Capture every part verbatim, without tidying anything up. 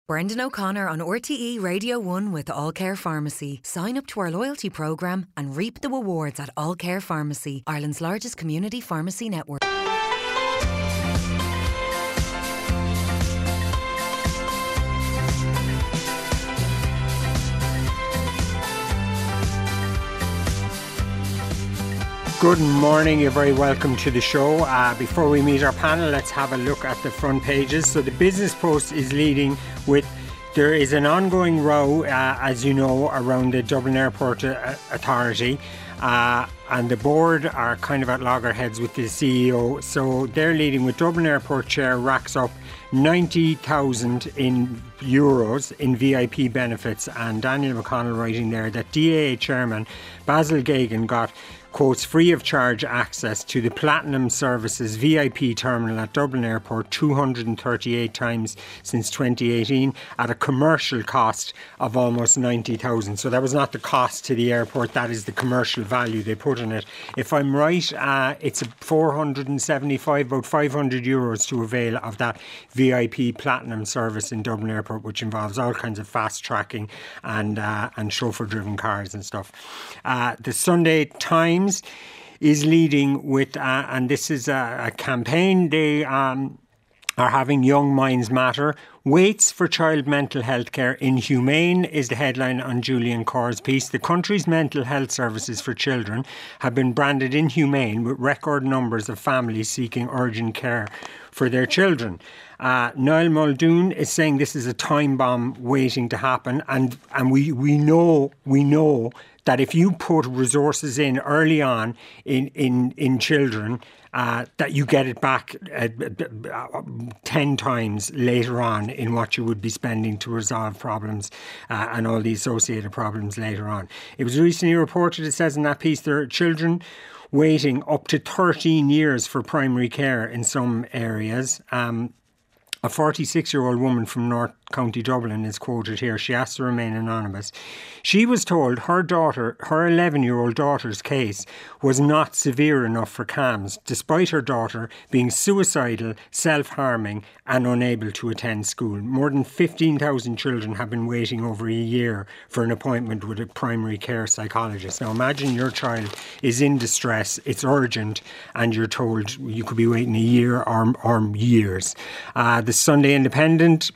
Brendan O'Connor on R T E Radio one with All Care Pharmacy. Sign up to our loyalty programme and reap the rewards at All Care Pharmacy, Ireland's largest community pharmacy network. Good morning, you're very welcome to the show. Uh, before we meet our panel, let's have a look at the front pages. So the Business Post is leading with, there is an ongoing row, uh, as you know, around the Dublin Airport uh, Authority. Uh, and the board are kind of at loggerheads with the C E O. So they're leading with Dublin Airport Chair racks up ninety thousand in euros in V I P benefits. And Daniel McConnell writing there that D A A Chairman Basil Geoghegan got, quotes, free of charge access to the Platinum Services V I P terminal at Dublin Airport two hundred thirty-eight times since twenty eighteen at a commercial cost of almost ninety thousand. So that was not the cost to the airport, that is the commercial value they put in it. If I'm right, uh, it's four hundred seventy-five, about five hundred euros to avail of that V I P Platinum service in Dublin Airport, which involves all kinds of fast tracking and, uh, and chauffeur driven cars and stuff. Uh, the Sunday Times is leading with, uh, and this is a, a campaign, they um, are having Young Minds Matter. Waits for child mental health care inhumane is the headline on Julian Corr's piece. The country's mental health services for children have been branded inhumane, with record numbers of families seeking urgent care for their children. Uh, Niall Muldoon is saying this is a time bomb waiting to happen, and and we we know we know that if you put resources in early on in in in children, uh, that you get it back uh, uh, ten times later on in what you would be spending to resolve problems uh, and all the associated problems later on. It was recently reported, it says in that piece, there are children waiting up to thirteen years for primary care in some areas. Um, A forty-six-year-old woman from North County Dublin is quoted here. She asked to remain anonymous. She was told her daughter, her eleven-year-old daughter's case was not severe enough for C A M S, despite her daughter being suicidal, self-harming and unable to attend school. More than fifteen thousand children have been waiting over a year for an appointment with a primary care psychologist. Now imagine your child is in distress, it's urgent, and you're told you could be waiting a year or, or years. Uh, the Sunday Independent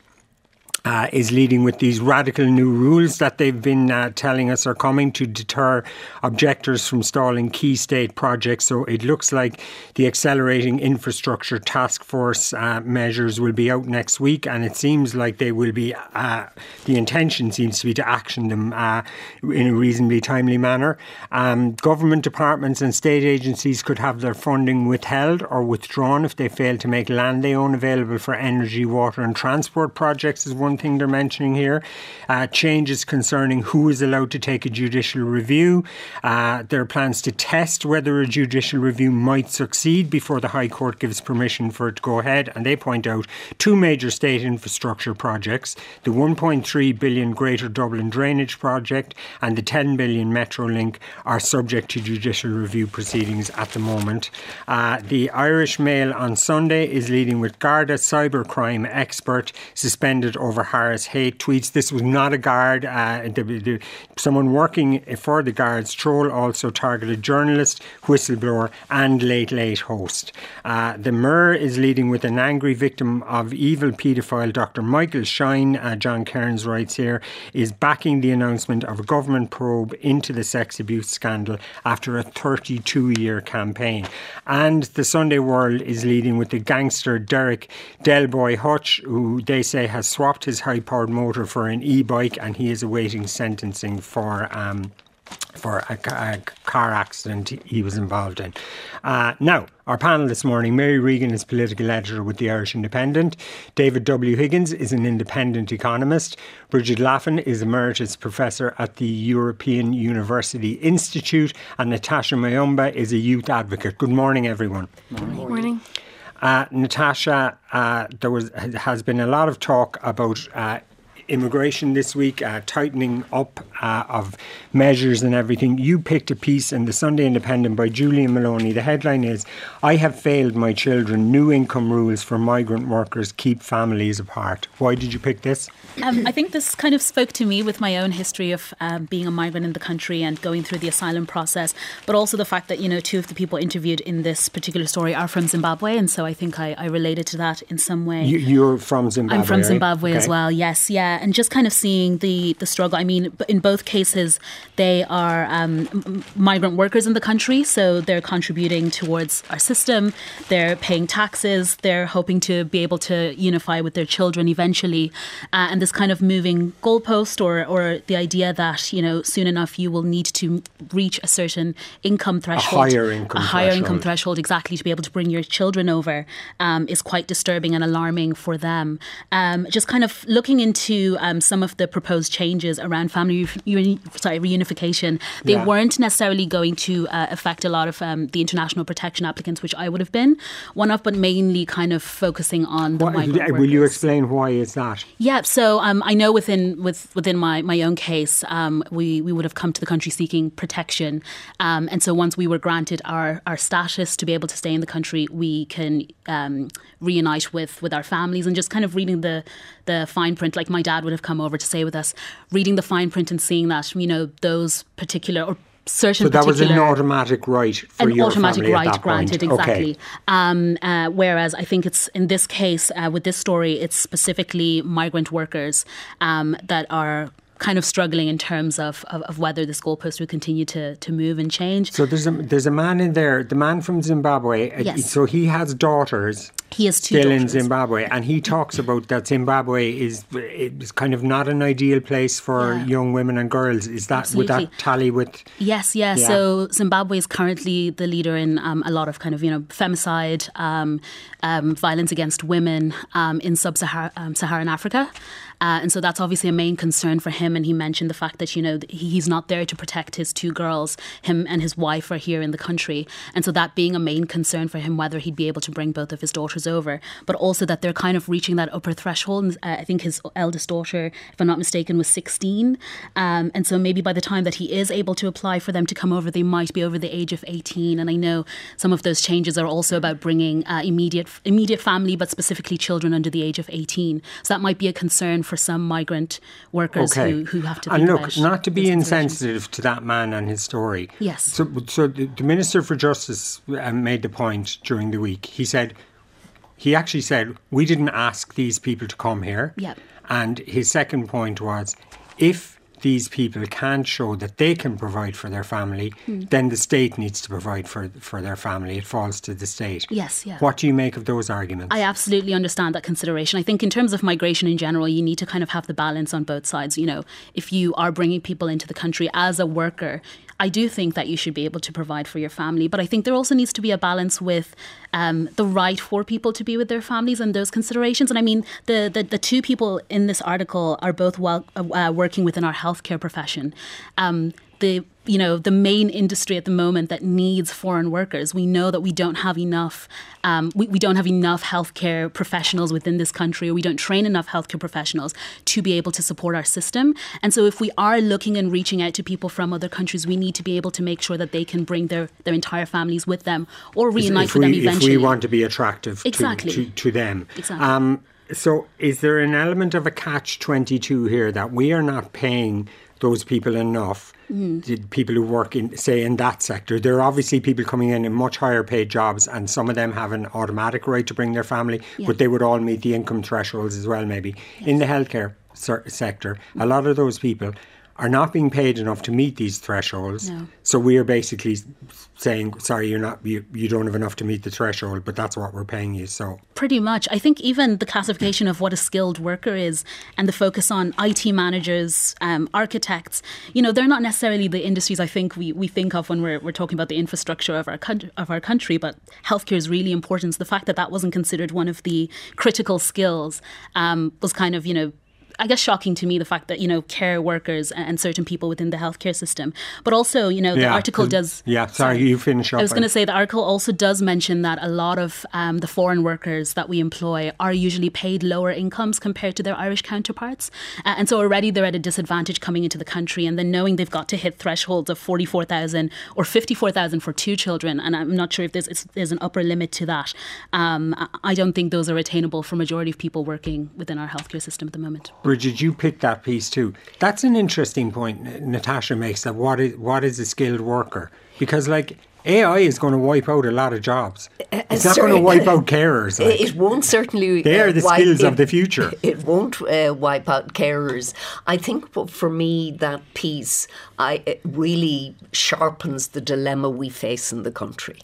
Uh, is leading with these radical new rules that they've been uh, telling us are coming to deter objectors from stalling key state projects. So it looks like the Accelerating Infrastructure Task Force uh, measures will be out next week, and it seems like they will be, uh, the intention seems to be to action them uh, in a reasonably timely manner. Um, government departments and state agencies could have their funding withheld or withdrawn if they fail to make land they own available for energy, water and transport projects, is one thing they're mentioning here. Uh, changes concerning who is allowed to take a judicial review. Uh, there are plans to test whether a judicial review might succeed before the High Court gives permission for it to go ahead. And they point out two major state infrastructure projects, the one point three billion Greater Dublin Drainage Project and the ten billion Metrolink, are subject to judicial review proceedings at the moment. Uh, the Irish Mail on Sunday is leading with Garda cybercrime expert suspended over Harris hate tweets. This was not a guard. Uh, the, the, someone working for the Guards. Troll also targeted journalist, whistleblower and Late Late host. Uh, the Mirror is leading with an angry victim of evil paedophile Doctor Michael Shine, uh, John Cairns writes here, is backing the announcement of a government probe into the sex abuse scandal after a thirty-two year campaign. And the Sunday World is leading with the gangster Derek Delboy Hutch, who they say has swapped his high-powered motor for an e-bike, and he is awaiting sentencing for um, for a, a car accident he was involved in. Uh, now, our panel this morning, Mary Regan is political editor with the Irish Independent. David W. Higgins is an independent economist. Bridget Laffan is emeritus professor at the European University Institute. And Natasha Mayumba is a youth advocate. Good morning, everyone. Morning. Good morning. Uh, Natasha, uh, there was has been a lot of talk about uh, immigration this week, uh, tightening up uh, of measures and everything. You picked a piece in the Sunday Independent by Julian Maloney. The headline is, "I have failed my children. New income rules for migrant workers keep families apart." Why did you pick this? Um, I think this kind of spoke to me with my own history of um, being a migrant in the country and going through the asylum process, but also the fact that, you know, two of the people interviewed in this particular story are from Zimbabwe, and so I think I, I related to that in some way. You, you're from Zimbabwe, I'm from Zimbabwe right? as Okay. well, yes, yeah. And just kind of seeing the, the struggle. I mean, in both cases, they are um, m- migrant workers in the country, so they're contributing towards our system, they're paying taxes, they're hoping to be able to unify with their children eventually. Uh, and this kind of moving goalpost or, or the idea that, you know, soon enough you will need to reach a certain income threshold. A higher income A higher threshold. income threshold, exactly, to be able to bring your children over um, is quite disturbing and alarming for them. Um, just kind of looking into um, some of the proposed changes around family re- sorry, reunification, they Yeah. weren't necessarily going to uh, affect a lot of um, the international protection applicants, which I would have been one of, but mainly kind of focusing on the What, migrant will you workers. explain why is that? Yeah, so um, I know within with, within my, my own case, um, we, we would have come to the country seeking protection. Um, and so once we were granted our, our status to be able to stay in the country, we can um, reunite with, with our families. And just kind of reading the, the fine print, like my dad would have come over to stay with us, reading the fine print and seeing that, you know, those particular or certain So that was particular... an automatic right for an your automatic family right at that granted, point. exactly. Okay. Um, uh, whereas I think it's in this case uh, with this story, it's specifically migrant workers um, that are kind of struggling in terms of, of, of whether this goalpost will continue to, to move and change. So there's a there's a man in there, the man from Zimbabwe. uh, Yes. So he has daughters. He has two Still in daughters. Zimbabwe, and he talks about that Zimbabwe is is kind of not an ideal place for Yeah. young women and girls. Is that would that Absolutely. tally with? Yes, yeah. Yeah. So Zimbabwe is currently the leader in um, a lot of kind of, you know, femicide, um, um, violence against women um, in sub-Saharan um, Saharan Africa. Uh, and so that's obviously a main concern for him. And he mentioned the fact that, you know, he- he's not there to protect his two girls. Him and his wife are here in the country. And so that being a main concern for him, whether he'd be able to bring both of his daughters over, but also that they're kind of reaching that upper threshold. And, uh, I think his eldest daughter, if I'm not mistaken, was sixteen. Um, and so maybe by the time that he is able to apply for them to come over, they might be over the age of eighteen. And I know some of those changes are also about bringing uh, immediate immediate family, but specifically children under the age of eighteen. So that might be a concern for some migrant workers Okay. who, who have to And think look, about not to be those considerations. insensitive to that man and his story. Yes. So, so the, the Minister for Justice uh, made the point during the week. He said, he actually said, we didn't ask these people to come here. Yeah. And his second point was, if these people can't show that they can provide for their family, Hmm. then the state needs to provide for for their family. It falls to the state. Yes, yeah. What do you make of those arguments? I absolutely understand that consideration. I think in terms of migration in general, you need to kind of have the balance on both sides. You know, if you are bringing people into the country as a worker, I do think that you should be able to provide for your family. But I think there also needs to be a balance with um, the right for people to be with their families and those considerations. And I mean, the, the, the two people in this article are both well, uh, working within our healthcare profession. Um, the you know, the main industry at the moment that needs foreign workers. We know that we don't have enough, um, we, we don't have enough healthcare professionals within this country, or we don't train enough healthcare professionals to be able to support our system. And so if we are looking and reaching out to people from other countries, we need to be able to make sure that they can bring their, their entire families with them or reunite if with we, them eventually. If we want to be attractive Exactly. to, to, to them. Exactly. Um, so is there an element of a catch twenty-two here that we are not paying those people enough, mm. the people who work in, say, in that sector? There are obviously people coming in in much higher paid jobs, and some of them have an automatic right to bring their family, yeah. but they would all meet the income thresholds as well, maybe. Yes. In the healthcare ser- sector, mm. a lot of those people are not being paid enough to meet these thresholds. No. So we are basically saying, sorry, you're not, you, you don't have enough to meet the threshold, but that's what we're paying you. So pretty much. I think even the classification of what a skilled worker is and the focus on I T managers, um, architects, you know, they're not necessarily the industries I think we, we think of when we're, we're talking about the infrastructure of our, country, of our country, but healthcare is really important. So the fact that that wasn't considered one of the critical skills um, was kind of, you know, I guess, shocking to me, the fact that, you know, care workers and certain people within the healthcare system. But also, you know, the yeah, article does... Yeah, sorry, sorry, you finish up. I was going to say the article also does mention that a lot of um, the foreign workers that we employ are usually paid lower incomes compared to their Irish counterparts. Uh, and so already they're at a disadvantage coming into the country, and then knowing they've got to hit thresholds of forty-four thousand or fifty-four thousand for two children. And I'm not sure if there's, there's an upper limit to that. Um, I don't think those are attainable for a majority of people working within our healthcare system at the moment. Bridget, you picked that piece too. That's an interesting point Natasha makes, that what is, what is a skilled worker? Because like A I is going to wipe out a lot of jobs. It's not going to wipe out carers. Like. It won't certainly. They are the uh, skills it, of the future. It won't uh, wipe out carers. I think for me that piece I, it really sharpens the dilemma we face in the country.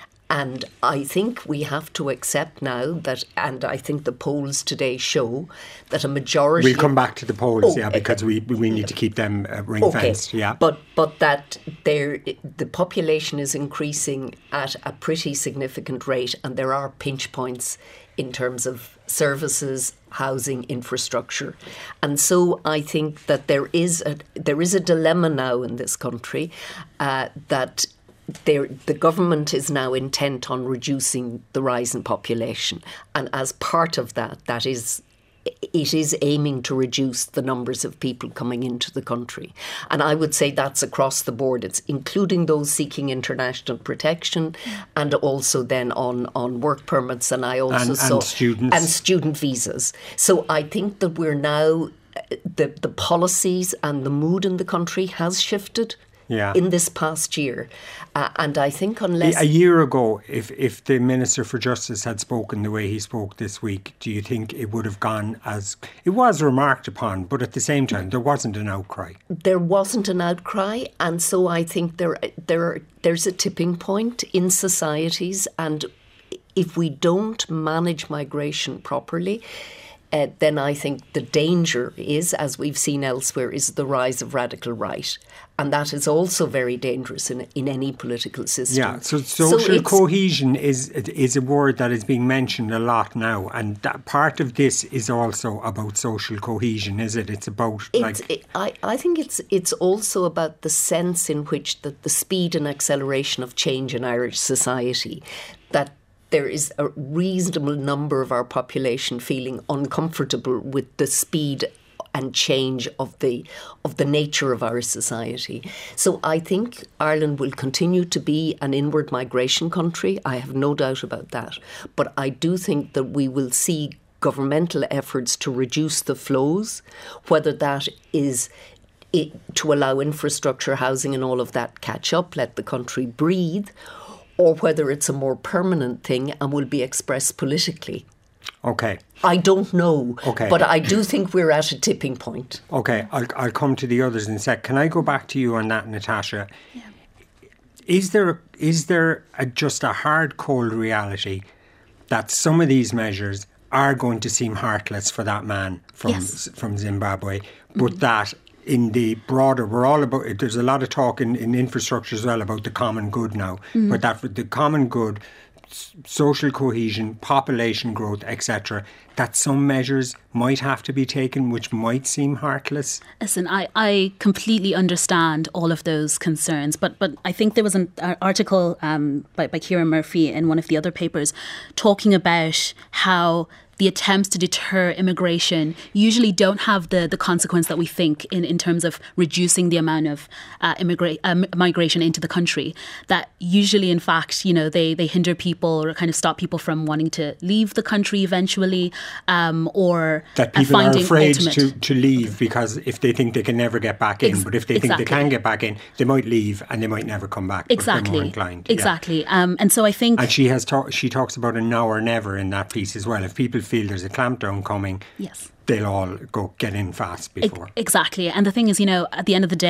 And I think we have to accept now that, and I think the polls today show that a majority... We'll come back to the polls, oh, yeah, because we we need to keep them uh, ring-fenced, okay. yeah. But, but that there, the population is increasing at a pretty significant rate, and there are pinch points in terms of services, housing, infrastructure. And so I think that there is a, there is a dilemma now in this country uh, that... There, the government is now intent on reducing the rise in population, and as part of that, that is, it is aiming to reduce the numbers of people coming into the country. And I would say that's across the board. It's including those seeking international protection, and also then on, on work permits, and I also and, saw and students and student visas. So I think that we're now the the policies and the mood in the country has shifted. Yeah. In this past year. Uh, and I think unless... A year ago, if, if the Minister for Justice had spoken the way he spoke this week, do you think it would have gone as... It was remarked upon, but at the same time, there wasn't an outcry. There wasn't an outcry. And so I think there there are, there's a tipping point in societies. And if we don't manage migration properly... Uh, then I think the danger is, as we've seen elsewhere, is the rise of radical right. And that is also very dangerous in in any political system. Yeah, so social so cohesion is is a word that is being mentioned a lot now. And that part of this is also about social cohesion, is it? It's about it's, like... It, I, I think it's it's also about the sense in which the, the speed and acceleration of change in Irish society, that there is a reasonable number of our population feeling uncomfortable with the speed and change of the of the nature of our society. So I think Ireland will continue to be an inward migration country. I have no doubt about that. But I do think that we will see governmental efforts to reduce the flows, whether that is it, to allow infrastructure, housing and all of that catch up, let the country breathe, or whether it's a more permanent thing and will be expressed politically. Okay. I don't know. Okay. But I do think we're at a tipping point. Okay, I'll, I'll come to the others in a sec. Can I go back to you on that, Natasha? Yeah. Is there, is there a, just a hard, cold reality that some of these measures are going to seem heartless for that man from, yes. from Zimbabwe, but mm-hmm. that... in the broader, we're all about it. There's a lot of talk in, in infrastructure as well about the common good now. Mm. But that for the common good, s- social cohesion, population growth, et cetera, that some measures might have to be taken which might seem heartless. Listen, I, I completely understand all of those concerns, but but I think there was an article um, by, by Ciara Murphy in one of the other papers talking about how the attempts to deter immigration usually don't have the, the consequence that we think in, in terms of reducing the amount of uh, immigra- um, migration into the country. That usually, in fact, you know, they, they hinder people or kind of stop people from wanting to leave the country eventually, um, or that people uh, are afraid ultimate- to, to leave because if they think they can never get back in, Ex- but if they think exactly. they can get back in, they might leave and they might never come back. Exactly. If they're more inclined. Exactly. Yeah. Um, and so I think, and she has ta- she talks about a now or never in that piece as well. If people feel there's a clampdown coming, yes, they'll all go get in fast before. Exactly. And the thing is, you know, at the end of the day,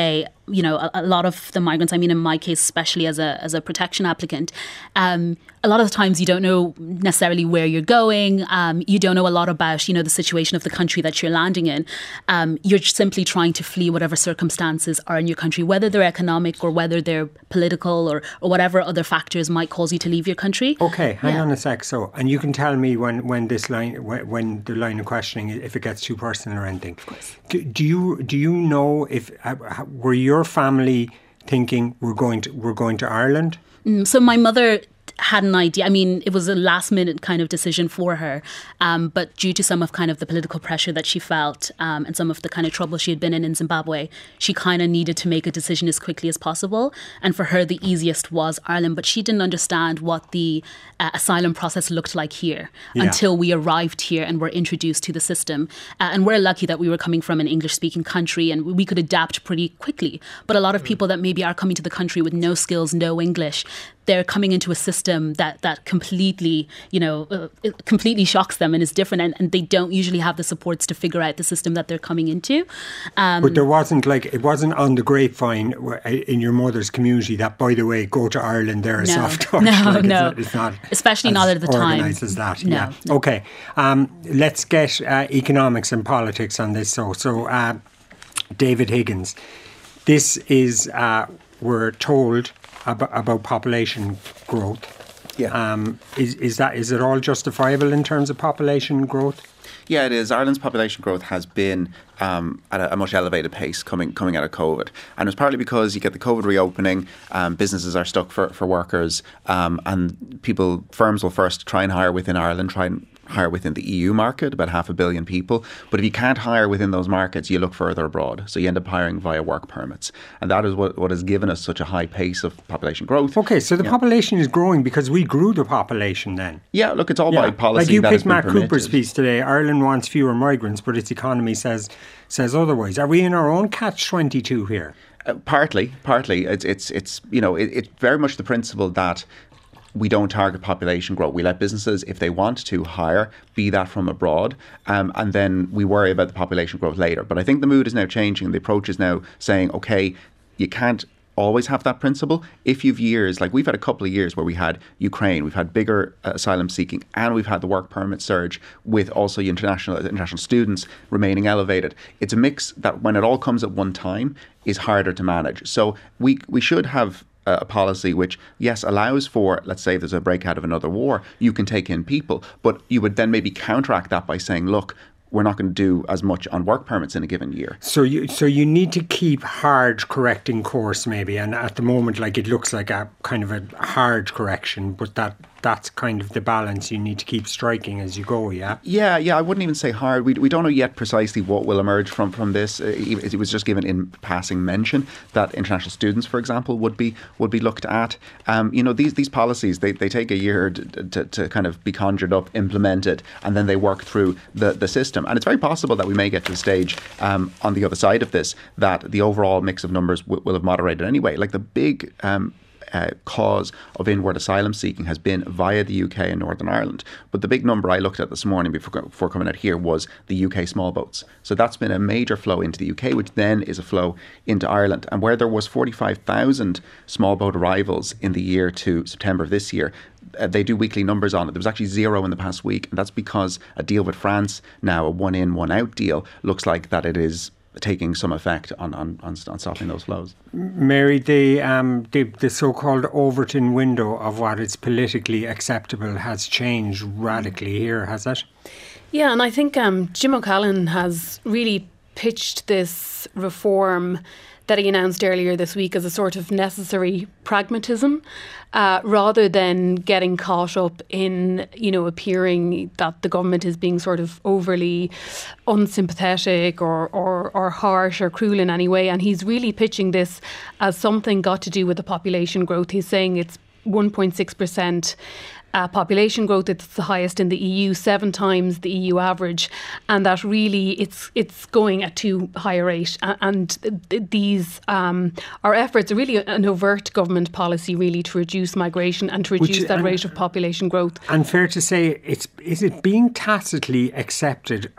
you know, a, a lot of the migrants, I mean, in my case, especially as a as a protection applicant, um, a lot of the times you don't know necessarily where you're going. Um, you don't know a lot about, you know, the situation of the country that you're landing in. Um, you're simply trying to flee whatever circumstances are in your country, whether they're economic or whether they're political or, or whatever other factors might cause you to leave your country. Okay, hang Yeah. on a sec. So, and you can tell me when, when this line, when, when the line of questioning, if it gets too personal or anything. Of course. Do, do you do you know if uh, were your family thinking we're going to we're going to Ireland? Mm, so my mother had an idea. I mean, it was a last minute kind of decision for her. Um, but due to some of kind of the political pressure that she felt um, and some of the kind of trouble she had been in in Zimbabwe, she kind of needed to make a decision as quickly as possible. And for her, the easiest was Ireland. But she didn't understand what the uh, asylum process looked like here Yeah. until we arrived here and were introduced to the system. Uh, and we're lucky that we were coming from an English speaking country and we could adapt pretty quickly. But a lot of people that maybe are coming to the country with no skills, no English, they're coming into a system that that completely, you know, uh, it completely shocks them and is different, and, and they don't usually have the supports to figure out the system that they're coming into. Um, But there wasn't like, it wasn't on the grapevine in your mother's community that, by the way, go to Ireland, they're a No. soft touch. No, like, no. It's not, it's not Especially as not at the time. organised as that. No, Yeah. no. Okay. Um, let's get uh, economics and politics on this. So, so uh, David Higgins, this is, uh, we're told, about, about population growth. Yeah. Um, is, is that is it all justifiable in terms of population growth? Yeah, it is. Ireland's population growth has been um, at a, a much elevated pace coming coming out of COVID. And it's partly because you get the COVID reopening, um, businesses are stuck for, for workers, um, and people, firms will first try and hire within Ireland, try and hire within the E U market, about half a billion people. But if you can't hire within those markets, you look further abroad. So you end up hiring via work permits. And that is what, what has given us such a high pace of population growth. Okay, so the Yeah. population is growing because we grew the population then. Yeah, look, it's all by policy. Like you that has picked been Matt Cooper's permitted. piece today. Ireland wants fewer migrants, but its economy says says otherwise. Are we in our own catch twenty-two here? Uh, partly, partly. It's it's it's you know it, it's very much the principle that we don't target population growth. We let businesses, if they want to hire, be that from abroad, um, and then we worry about the population growth later. But I think the mood is now changing. The approach is now saying, okay, you can't always have that principle. If you've years, like we've had a couple of years where we had Ukraine, we've had bigger uh, asylum seeking, and we've had the work permit surge with also international international students remaining elevated. It's a mix that when it all comes at one time is harder to manage. So we we should have a policy which, yes, allows for, let's say there's a breakout of another war, you can take in people, but you would then maybe counteract that by saying, look, we're not going to do as much on work permits in a given year. So you so you need to keep hard correcting course maybe, and at the moment, like it looks like a kind of a hard correction, but that that's kind of the balance you need to keep striking as you go, yeah? Yeah, yeah, I wouldn't even say hard. We we don't know yet precisely what will emerge from, from this. Uh, it was just given in passing mention that international students, for example, would be would be looked at. Um, you know, these these policies, they, they take a year to, to, to kind of be conjured up, implemented, and then they work through the, the system. And it's very possible that we may get to a stage um, on the other side of this that the overall mix of numbers w- will have moderated anyway. Like the big um, uh, cause of inward asylum seeking has been via the U K and Northern Ireland. But the big number I looked at this morning before, before coming out here was the U K small boats. So that's been a major flow into the U K, which then is a flow into Ireland. And where there was forty-five thousand small boat arrivals in the year to September of this year, Uh, they do weekly numbers on it. There was actually zero in the past week, and that's because a deal with France, now a one in, one out deal, looks like that it is taking some effect on on, on, on stopping those flows. Mary, the, um, the the so-called Overton window of what is politically acceptable has changed radically here, has it? Yeah, and I think um, Jim O'Callaghan has really pitched this reform that he announced earlier this week as a sort of necessary pragmatism, uh, rather than getting caught up in, you know, appearing that the government is being sort of overly unsympathetic or, or, or harsh or cruel in any way. And he's really pitching this as something got to do with the population growth. He's saying it's one point six percent Uh, population growth. It's the highest in the E U, seven times the E U average, and that really it's it's going at too high a rate. And, and th- these um, our efforts are really an overt government policy, really, to reduce migration and to reduce Which, that and, rate of population growth. And fair to say, it's is it being tacitly accepted ac-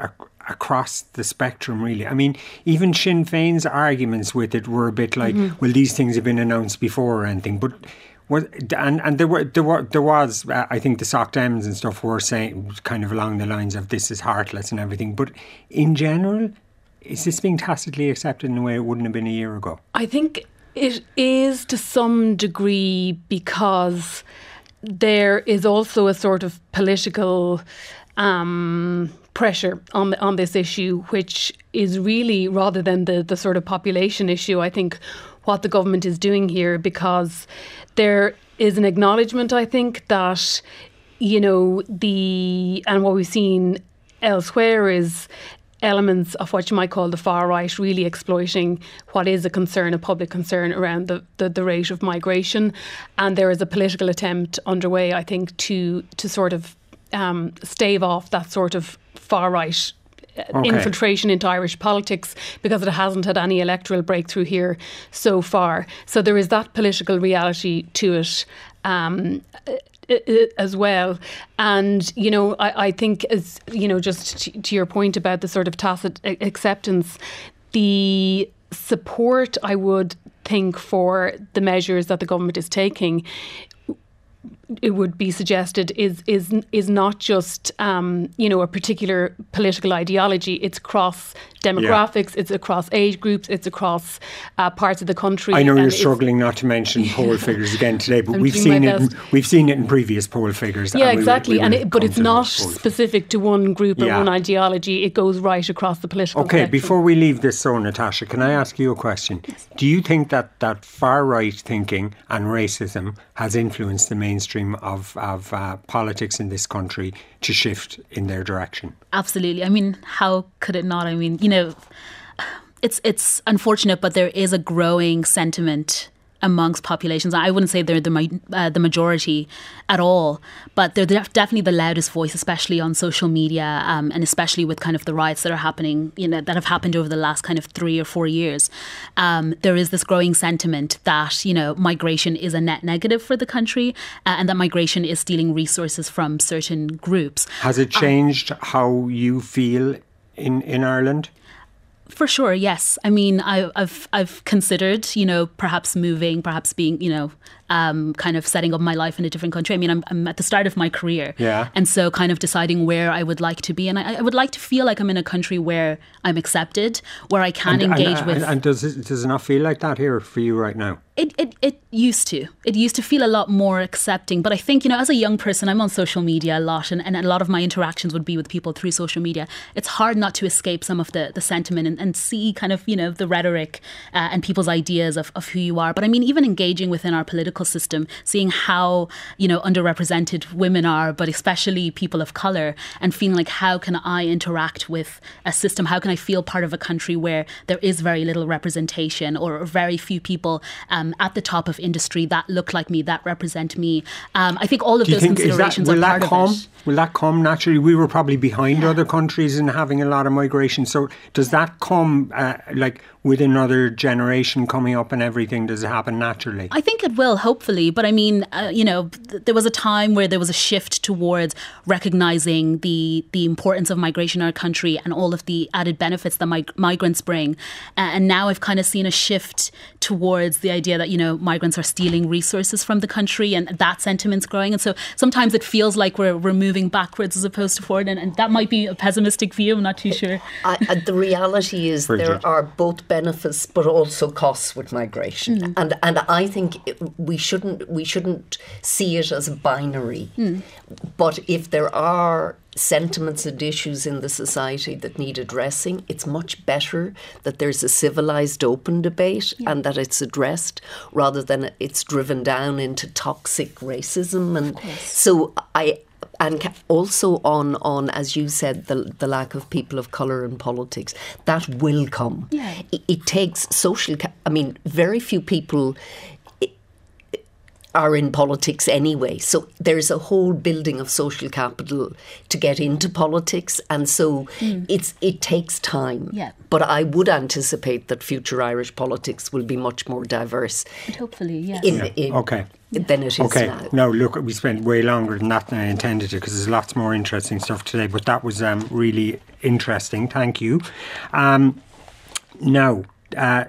across the spectrum, really. I mean, even Sinn Féin's arguments with it were a bit like, mm-hmm. well, these things have been announced before or anything. But was, and and there were there were there was uh, I think the Soc Dems and stuff were saying kind of along the lines of this is heartless and everything. But in general, is this being tacitly accepted in a way it wouldn't have been a year ago? I think it is to some degree because there is also a sort of political um, pressure on the, on this issue, which is really, rather than the the sort of population issue, I think what the government is doing here, because there is an acknowledgement, I think, that, you know, the, and what we've seen elsewhere is elements of what you might call the far right really exploiting what is a concern, a public concern around the, the, the rate of migration. And there is a political attempt underway, I think, to, to sort of um, stave off that sort of far right Okay. infiltration into Irish politics, because it hasn't had any electoral breakthrough here so far. So there is that political reality to it um, as well. And, you know, I, I think, as you know, just to, to your point about the sort of tacit acceptance, the support, I would think, for the measures that the government is taking, it would be suggested, is is is not just um, you know, a particular political ideology. It's across demographics, yeah. It's across age groups, it's across uh, parts of the country. I know you're struggling not to mention poll figures again today, but we've seen it. In, we've seen it in previous poll figures. Yeah, and exactly. We, we and it, but it's not specific to one group or yeah. one ideology. It goes right across the political Okay, spectrum. Before we leave this, so Natasha, can I ask you a question? Yes. Do you think that that far right thinking and racism has influenced the mainstream of of uh, politics in this country to shift in their direction? Absolutely. I mean, how could it not? I mean, you know, it's it's unfortunate, but there is a growing sentiment amongst populations. I wouldn't say they're the uh, the majority at all, but they're def- definitely the loudest voice, especially on social media, um, and especially with kind of the riots that are happening, you know, that have happened over the last kind of three or four years. Um, there is this growing sentiment that, you know, migration is a net negative for the country, uh, and that migration is stealing resources from certain groups. Has it changed um, how you feel in, in Ireland? For sure, yes. I mean, I, I've I've considered, you know, perhaps moving, perhaps being, you know, um, kind of setting up my life in a different country. I mean, I'm, I'm at the start of my career. Yeah. And so kind of deciding where I would like to be. And I, I would like to feel like I'm in a country where I'm accepted, where I can and, engage and, with... And, and does it, does it not feel like that here for you right now? It, it it used to. It used to feel a lot more accepting. But I think, you know, as a young person, I'm on social media a lot, and, and a lot of my interactions would be with people through social media. It's hard not to escape some of the, the sentiment and, and see kind of, you know, the rhetoric uh, and people's ideas of, of who you are. But I mean, even engaging within our political system, seeing how, you know, underrepresented women are, but especially people of colour, and feeling like, how can I interact with a system? How can I feel part of a country where there is very little representation, or very few people um, at the top of industry that look like me, that represent me? Um, I think all of Do you those think, considerations is that, will are that part come, of it. Will that come naturally? We were probably behind Yeah. other countries in having a lot of migration. So does that come uh, like with another generation coming up and everything? Does it happen naturally? I think it will, hopefully. But I mean, uh, you know, th- there was a time where there was a shift towards recognising the the importance of migration in our country and all of the added benefits that mig- migrants bring. Uh, and now I've kind of seen a shift towards the idea that, you know, migrants are stealing resources from the country, and that sentiment's growing. And so sometimes it feels like we're, we're moving backwards as opposed to forward. And, and that might be a pessimistic view. I'm not too sure. I, I, the reality is Bridget. there are both benefits but also costs with migration, mm. and and I think it, we shouldn't we shouldn't see it as a binary. Mm. But if there are sentiments and issues in the society that need addressing, it's much better that there's a civilised, open debate, yeah. and that it's addressed rather than it's driven down into toxic racism. And so I. And also on, on, as you said, the the lack of people of colour in politics, that will come. Yeah. It, it takes social... Ca- I mean, very few people are in politics anyway. So there's a whole building of social capital to get into politics. And so mm. it's it takes time. Yeah. But I would anticipate that future Irish politics will be much more diverse. And hopefully, yeah. In, yeah. in, okay. than it is okay. now. No, look, we spent way longer than that than I intended to, because there's lots more interesting stuff today, but that was um, really interesting. Thank you. Um, now, uh,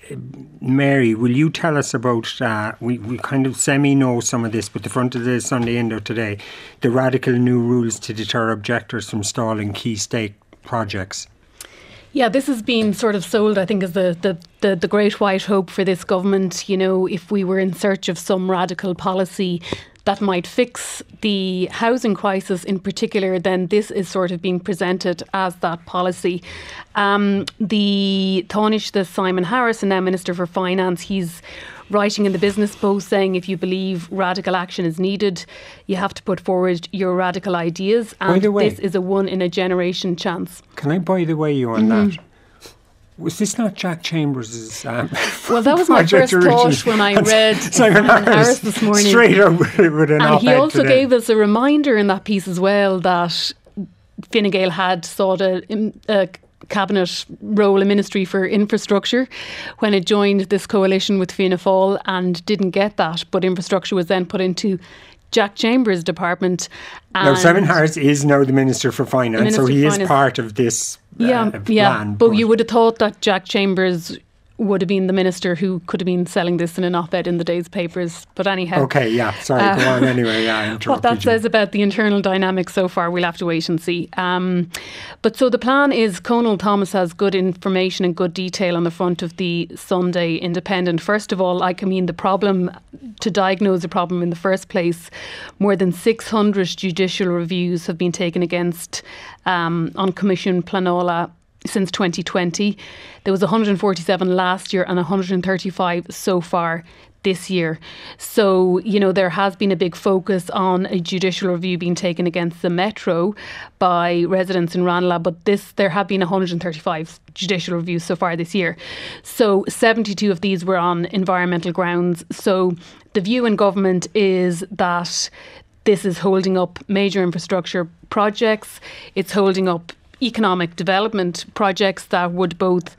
Mary, will you tell us about, uh, we, we kind of semi-know some of this, but the front of the Sunday Indo today, the radical new rules to deter objectors from stalling key state projects. Yeah, this has been sort of sold, I think, as the, the, the, the great white hope for this government. You know, if we were in search of some radical policy that might fix the housing crisis in particular, then this is sort of being presented as that policy. Um, the Tánaiste, the Simon Harrison, now Minister for Finance, he's writing in the Business Post saying if you believe radical action is needed, you have to put forward your radical ideas. And way, this is a one in a generation chance. Can I by the way you on Mm-hmm. that? Was this not Jack Chambers' um, Well, that was my first originally? thought when I read Simon Harris, Harris this morning. Straight up with, with an And op-ed he also today. gave us a reminder in that piece as well that Fine Gael had sought a, a cabinet role, a ministry for infrastructure, when it joined this coalition with Fianna Fáil and didn't get that. But infrastructure was then put into Jack Chambers' department. Now, Simon Harris is now the Minister for Finance, Minister so he for is Finance. part of this uh, Yeah, plan. yeah. But, but you would have thought that Jack Chambers would have been the minister who could have been selling this in an op-ed in the day's papers. But anyhow. Okay, yeah. Sorry, uh, go on anyway. Yeah, I what that you. says about the internal dynamics so far, we'll have to wait and see. Um, but so the plan is, Conal Thomas has good information and good detail on the front of the Sunday Independent. First of all, like, I mean, the problem, to diagnose a problem in the first place, more than six hundred judicial reviews have been taken against um, on Commission Planola since twenty twenty. There was one hundred forty-seven last year and one hundred thirty-five so far this year. So, you know, there has been a big focus on a judicial review being taken against the Metro by residents in Ranelagh, but this there have been one hundred thirty-five judicial reviews so far this year. So seventy-two of these were on environmental grounds. So the view in government is that this is holding up major infrastructure projects. It's holding up economic development projects that would both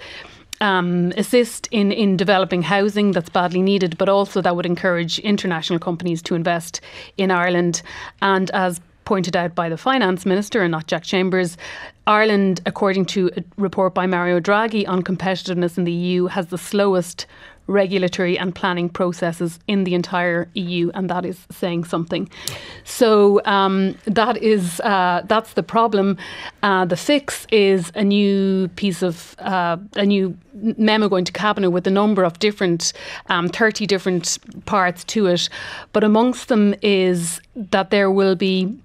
um, assist in, in developing housing that's badly needed, but also that would encourage international companies to invest in Ireland. And as pointed out by the Finance Minister and not Jack Chambers, Ireland, according to a report by Mario Draghi on competitiveness in the E U, has the slowest regulatory and planning processes in the entire E U, and that is saying something. So um, that is uh, that's the problem. Uh, the fix is a new piece of uh, a new memo going to Cabinet with a number of different, um, thirty different parts to it. But amongst them is that there will be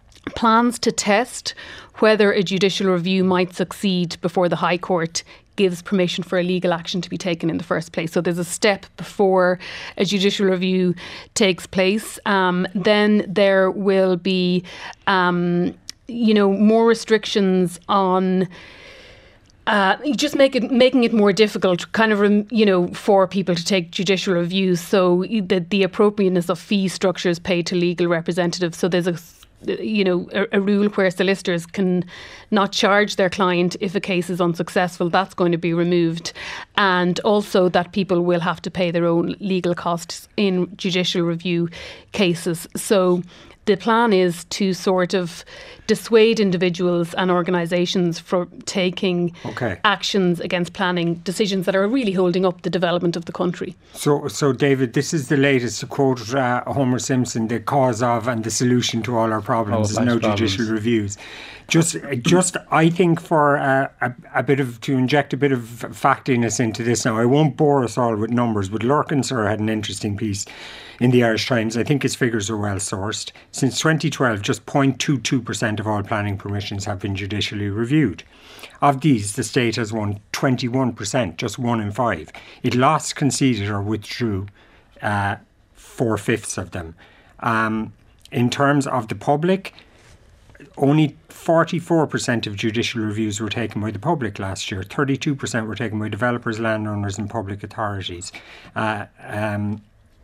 plans to test whether a judicial review might succeed before the High Court gives permission for a legal action to be taken in the first place. So there's a step before a judicial review takes place. Um, then there will be, um, you know, more restrictions on Uh, just make it making it more difficult, kind of, you know, for people to take judicial reviews. So the the appropriateness of fee structures paid to legal representatives. So there's a you know a, a rule where solicitors can not charge their client if a case is unsuccessful. That's going to be removed, and also that people will have to pay their own legal costs in judicial review cases. So the plan is to sort of dissuade individuals and organisations from taking okay. actions against planning decisions that are really holding up the development of the country. So, so David, this is the latest, to quote uh, Homer Simpson, the cause of and the solution to all our problems is no problems. judicial reviews. Just, just, I think for uh, a, a bit of, to inject a bit of factiness into this now, I won't bore us all with numbers, but Lorcan Sir had an interesting piece in the Irish Times. I think his figures are well sourced. Since twenty twelve, just zero point two two percent of all planning permissions have been judicially reviewed. Of these, the state has won twenty-one percent, just one in five. It lost, conceded or withdrew uh, four-fifths of them. Um, in terms of the public, only forty-four percent of judicial reviews were taken by the public last year. thirty-two percent were taken by developers, landowners and public authorities. Uh, um,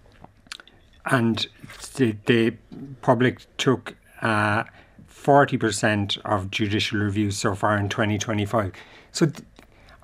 and the, the public took uh, forty percent of judicial reviews so far in twenty twenty-five. So th-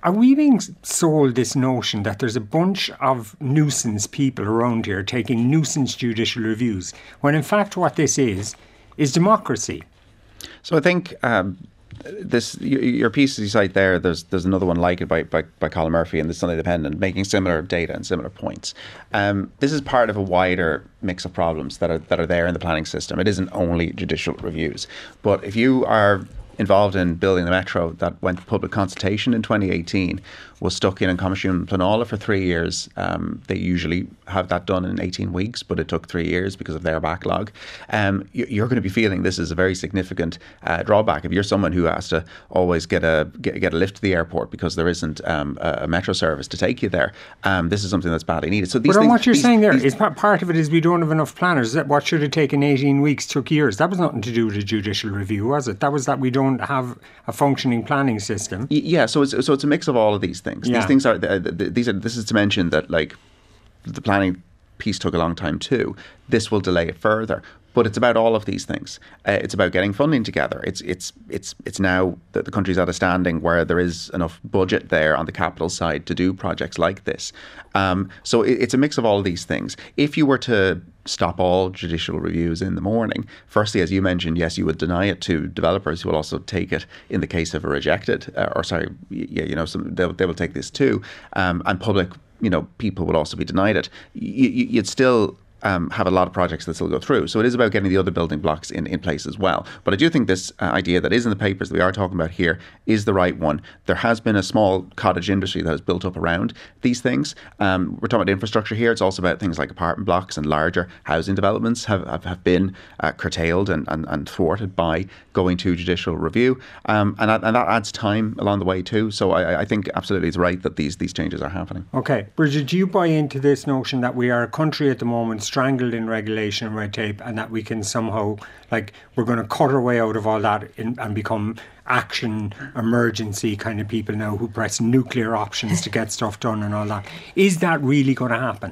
are we being sold this notion that there's a bunch of nuisance people around here taking nuisance judicial reviews, when in fact what this is, is democracy? So I think um, this your piece you cite there, there's there's another one like it by, by, by Colin Murphy in the Sunday Independent, making similar data and similar points. Um, this is part of a wider mix of problems that are that are there in the planning system. It isn't only judicial reviews. But if you are involved in building the metro that went to public consultation in twenty eighteen, was stuck in Coimisiún Pleanála for three years. Um, they usually have that done in eighteen weeks, but it took three years because of their backlog. Um, you're going to be feeling this is a very significant uh, drawback. If you're someone who has to always get a get, get a lift to the airport because there isn't um, a metro service to take you there, um, this is something that's badly needed. So these but things, what you're these, saying there these, is part of it is we don't have enough planners. That what should have taken eighteen weeks took years. That was nothing to do with a judicial review, was it? That was that we don't have a functioning planning system. Yeah, so it's so it's a mix of all of these things. Yeah. These things are these are this is to mention that like the planning piece took a long time too. This will delay it further. But it's about all of these things. Uh, it's about getting funding together. It's it's it's it's now that the country's at a standing where there is enough budget there on the capital side to do projects like this. Um, so it, it's a mix of all of these things. If you were to stop all judicial reviews in the morning, firstly, as you mentioned, yes, you would deny it to developers who will also take it in the case of a rejected, uh, or sorry, yeah, you know, some, they, they will take this too, um, and public, you know, people will also be denied it. You, you'd still Um, have a lot of projects that still go through. So it is about getting the other building blocks in, in place as well. But I do think this uh, idea that is in the papers that we are talking about here is the right one. There has been a small cottage industry that has built up around these things. Um, we're talking about infrastructure here. It's also about things like apartment blocks, and larger housing developments have, have, have been uh, curtailed and, and, and thwarted by going to judicial review. Um, and, that, and that adds time along the way too. So I, I think absolutely it's right that these, these changes are happening. Okay. Bridget, do you buy into this notion that we are a country at the moment strangled in regulation and red tape, and that we can somehow, like, we're going to cut our way out of all that in, and become action emergency kind of people now who press nuclear options to get stuff done and all that? Is that really going to happen?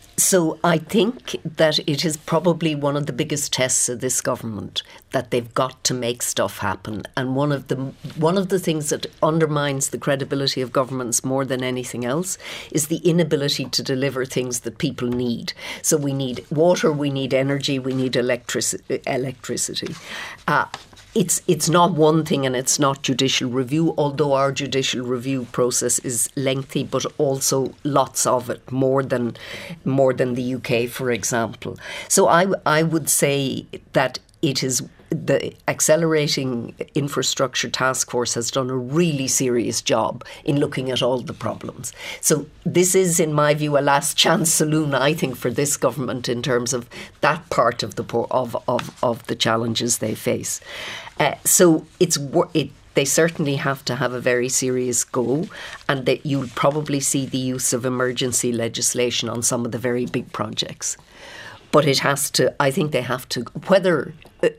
So I think that it is probably one of the biggest tests of this government, that they've got to make stuff happen. And one of the one of the things that undermines the credibility of governments more than anything else is the inability to deliver things that people need. So we need water, we need energy, we need electric- electricity. Uh, It's it's not one thing, and it's not judicial review, although our judicial review process is lengthy, but also lots of it, more than more than the U K, for example. So I, I would say that it is the Accelerating Infrastructure Task Force has done a really serious job in looking at all the problems. So this is, in my view, a last chance saloon, I think, for this government in terms of that part of the of of, of the challenges they face. Uh, so it's it. They certainly have to have a very serious go, and that you'll probably see the use of emergency legislation on some of the very big projects. But it has to, I think they have to, whether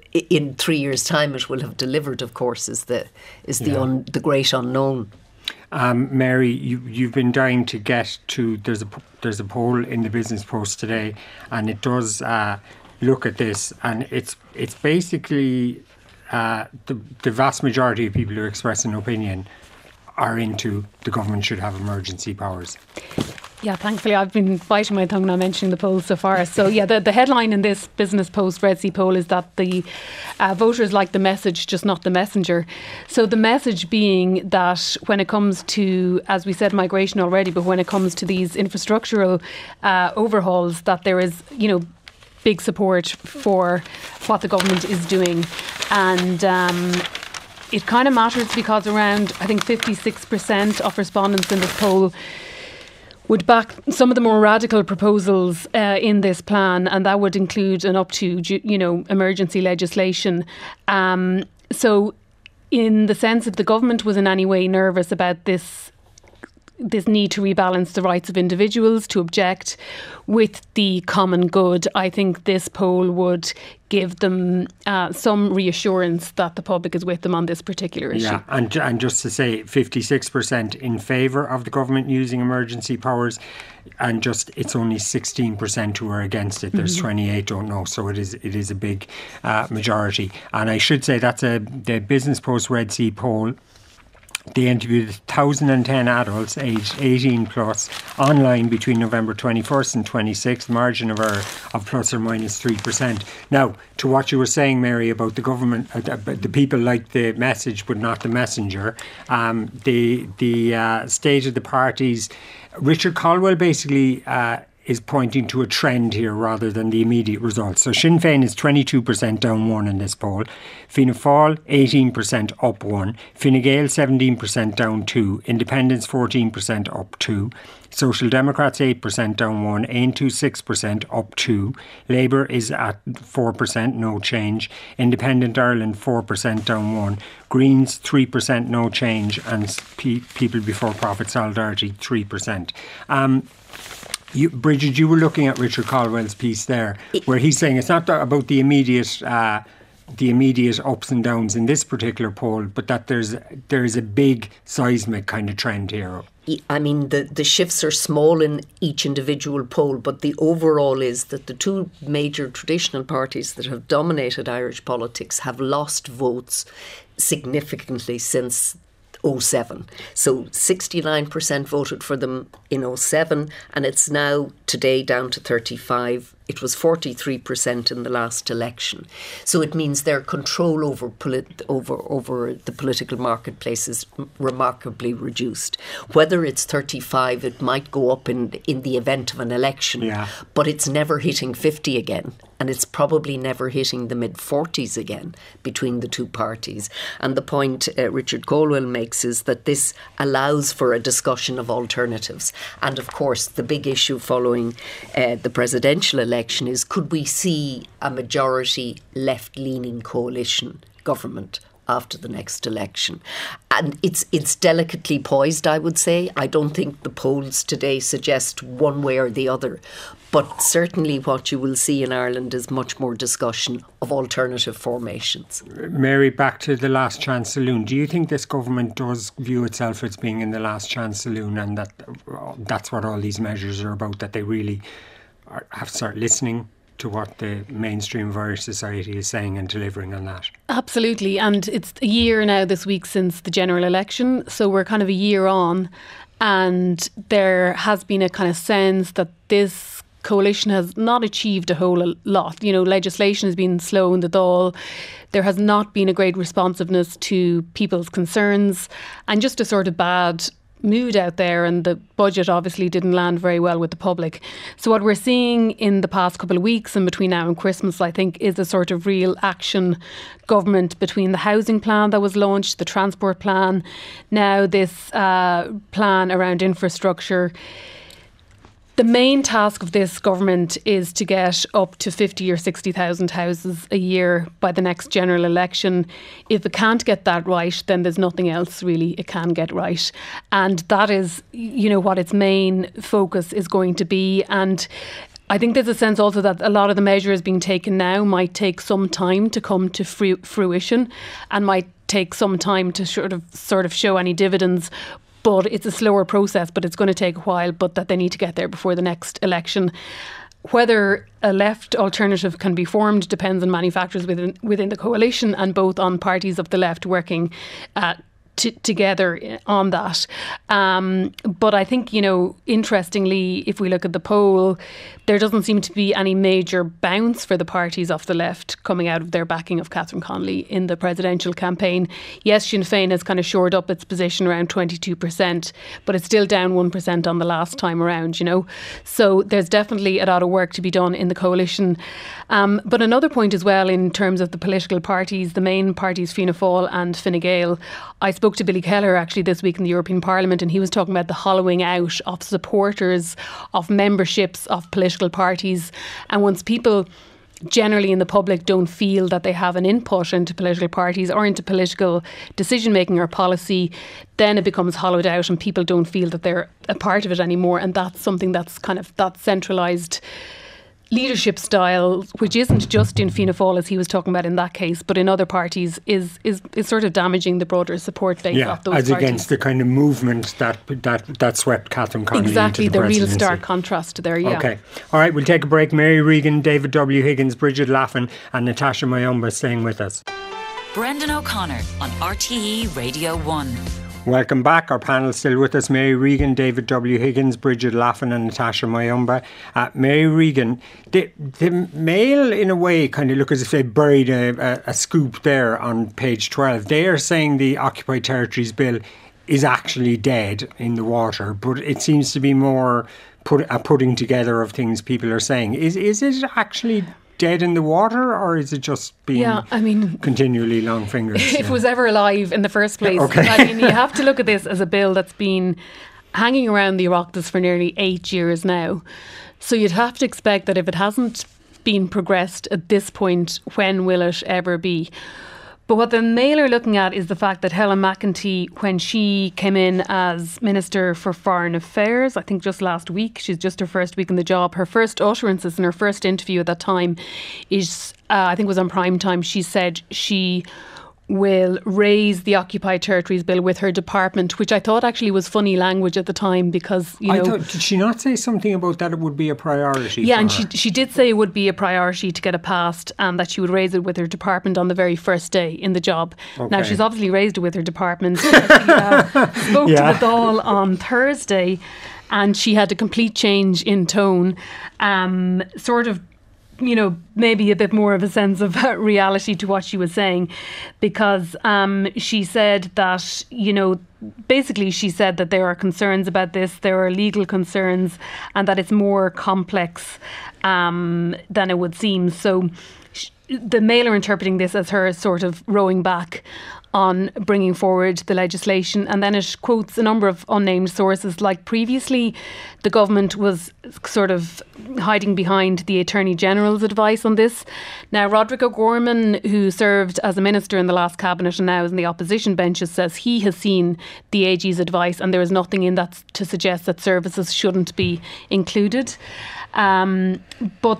in three years' time it will have delivered, of course, is the is the, yeah. un, the great unknown. Um, Mary, you, you've been dying to get to, there's a, there's a poll in the Business Post today, and it does uh, look at this, and it's it's basically uh, the, the vast majority of people who express an opinion are into the government should have emergency powers. Yeah, thankfully I've been biting my tongue not mentioning the polls so far. So yeah, the, the headline in this Business Post Red C poll is that the uh, voters like the message, just not the messenger. So the message being that when it comes to, as we said, migration already, but when it comes to these infrastructural uh, overhauls, that there is, you know, big support for what the government is doing. And um, it kind of matters because around, I think, fifty-six percent of respondents in this poll would back some of the more radical proposals uh, in this plan, and that would include an up to, you know, emergency legislation. Um, so in the sense if the government was in any way nervous about this this need to rebalance the rights of individuals to object with the common good, I think this poll would give them uh, some reassurance that the public is with them on this particular issue. Yeah, and, and just to say, fifty-six percent in favour of the government using emergency powers, and just it's only sixteen percent who are against it. There's mm-hmm. twenty-eight don't know, so it is it is a big uh, majority. And I should say that's a the Business Post Red C poll They interviewed one thousand ten adults aged eighteen plus online between November twenty-first and twenty-sixth, margin of error of plus or minus three percent. Now, to what you were saying, Mary, about the government, uh, the people like the message but not the messenger, um, the, the uh, state of the parties, Richard Caldwell basically uh, is pointing to a trend here rather than the immediate results. So Sinn Féin is twenty-two percent down one in this poll. Fianna Fáil eighteen percent up one. Fine Gael seventeen percent down two. Independents fourteen percent up two. Social Democrats eight percent down one. Aon two six percent up two. Labour is at four percent, no change. Independent Ireland four percent down one. Greens three percent, no change. And P- People Before Profit Solidarity three percent. Um, You, Bridget, you were looking at Richard Caldwell's piece there, where he's saying it's not about the immediate, uh, the immediate ups and downs in this particular poll, but that there's there is a big seismic kind of trend here. I mean, the, the shifts are small in each individual poll, but the overall is that the two major traditional parties that have dominated Irish politics have lost votes significantly since oh seven. So sixty-nine percent voted for them in oh seven, and it's now today down to thirty-five. It was forty-three percent in the last election. So it means their control over polit- over over the political marketplace is remarkably reduced. Whether it's thirty-five, it might go up in in the event of an election, yeah. but it's never hitting fifty again. And it's probably never hitting the mid-forties again between the two parties. And the point uh, Richard Caldwell makes is that this allows for a discussion of alternatives. And of course, the big issue following uh, the presidential election is, could we see a majority left-leaning coalition government after the next election? And it's it's delicately poised, I would say. I don't think the polls today suggest one way or the other. But certainly what you will see in Ireland is much more discussion of alternative formations. Mary, back to the last chance saloon. Do you think this government does view itself as being in the last chance saloon, and that that's what all these measures are about, that they really are, have to start listening to what the mainstream of Irish society is saying and delivering on that? Absolutely. And it's a year now this week since the general election. So we're kind of a year on, and there has been a kind of sense that this coalition has not achieved a whole lot. You know, legislation has been slow in the Dáil. There has not been a great responsiveness to people's concerns, and just a sort of bad mood out there, and the budget obviously didn't land very well with the public. So what we're seeing in the past couple of weeks and between now and Christmas, I think, is a sort of real action government between the housing plan that was launched, the transport plan, now this uh, plan around infrastructure. The main task of this government is to get up to fifty or sixty thousand houses a year by the next general election. If it can't get that right, then there's nothing else really it can get right. And that is, you know, what its main focus is going to be. And I think there's a sense also that a lot of the measures being taken now might take some time to come to fru- fruition and might take some time to sort of sort of show any dividends. But it's a slower process, but it's going to take a while, but that they need to get there before the next election. Whether a left alternative can be formed depends on many factors within within the coalition, and both on parties of the left working uh, t- together on that. Um, but I think, you know, interestingly, if we look at the poll, there doesn't seem to be any major bounce for the parties of the left coming out of their backing of Catherine Connolly in the presidential campaign. Yes, Sinn Féin has kind of shored up its position around twenty-two percent, but it's still down one percent on the last time around, you know. So there's definitely a lot of work to be done in the coalition. Um, but another point as well, in terms of the political parties, the main parties, Fianna Fáil and Fine Gael, I spoke to Billy Kelleher actually this week in the European Parliament, and he was talking about the hollowing out of supporters, of memberships of political parties. And once people generally in the public don't feel that they have an input into political parties or into political decision making or policy, then it becomes hollowed out and people don't feel that they're a part of it anymore. And that's something that's kind of that centralised leadership style, which isn't just in Fianna Fáil as he was talking about in that case, but in other parties, is is, is sort of damaging the broader support base yeah, of those as parties. Against the kind of movement that that, that swept Catherine Connolly exactly, into the, the real presidency. stark contrast there, yeah. Okay. All right, we'll take a break. Mary Regan, David W. Higgins, Bridget Laffan and Natasha Mayumba staying with us. Brendan O'Connor on R T E Radio one. Welcome back. Our panel still with us: Mary Regan, David W. Higgins, Bridget Laffan and Natasha Mayumba. Uh, Mary Regan, the, the Mail in a way kind of look as if they buried a, a, a scoop there on page twelve. They are saying the Occupied Territories Bill is actually dead in the water, but it seems to be more put, a putting together of things people are saying. Is, is it actually dead in the water, or is it just being yeah, I mean, continually long fingers? If yeah. it was ever alive in the first place. Okay. I mean, you have to look at this as a bill that's been hanging around the Oireachtas for nearly eight years now. So you'd have to expect that if it hasn't been progressed at this point, when will it ever be? But what the Mail are looking at is the fact that Helen McEntee, when she came in as Minister for Foreign Affairs, I think just last week, she's just her first week in the job, her first utterances in her first interview at that time is, uh, I think it was on prime time, she said she will raise the Occupied Territories Bill with her department, which I thought actually was funny language at the time because, you know... I thought, did she not say something about that it would be a priority? Yeah, for and her? she she did say it would be a priority to get it passed and that she would raise it with her department on the very first day in the job. Okay. Now, she's obviously raised it with her department. She uh, spoke Yeah. to the Dáil on Thursday and she had a complete change in tone, um, sort of, you know, maybe a bit more of a sense of reality to what she was saying, because um, she said that, you know, basically she said that there are concerns about this, there are legal concerns, and that it's more complex um, than it would seem. So sh- the Mail are interpreting this as her sort of rowing back on bringing forward the legislation, and then it quotes a number of unnamed sources, like previously the government was sort of hiding behind the Attorney General's advice on this. Now, Roderick O'Gorman, who served as a minister in the last cabinet and now is in the opposition benches, says he has seen the A G's advice and there is nothing in that to suggest that services shouldn't be included. Um, but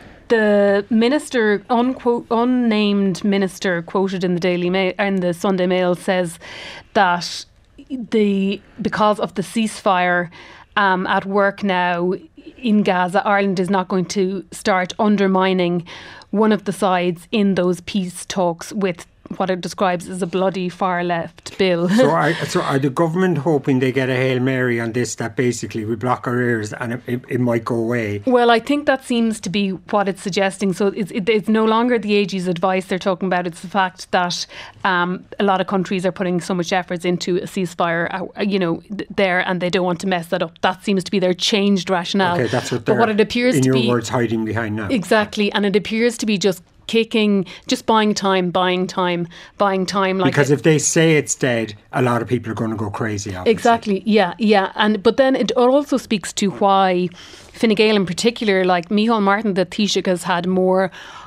the minister, unquote, unnamed minister, quoted in the Daily Mail and the Sunday Mail, says that the because of the ceasefire um, at work now in Gaza, Ireland is not going to start undermining one of the sides in those peace talks with what it describes as a bloody far left bill. So are, so are the government hoping they get a Hail Mary on this, that basically we block our ears and it, it, it might go away? Well, I think that seems to be what it's suggesting. So it's, it, it's no longer the A G's advice they're talking about. It's the fact that um, a lot of countries are putting so much efforts into a ceasefire, uh, you know, th- there, and they don't want to mess that up. That seems to be their changed rationale. Okay, that's what but they're, what it appears in to your be, words, hiding behind now. Exactly, and it appears to be just kicking, just buying time, buying time, buying time. Like because if they say it's dead, a lot of people are going to go crazy, obviously. Exactly, yeah, yeah. And but then it also speaks to why Fine Gael in particular, like Micheál Martin, the Taoiseach, has had more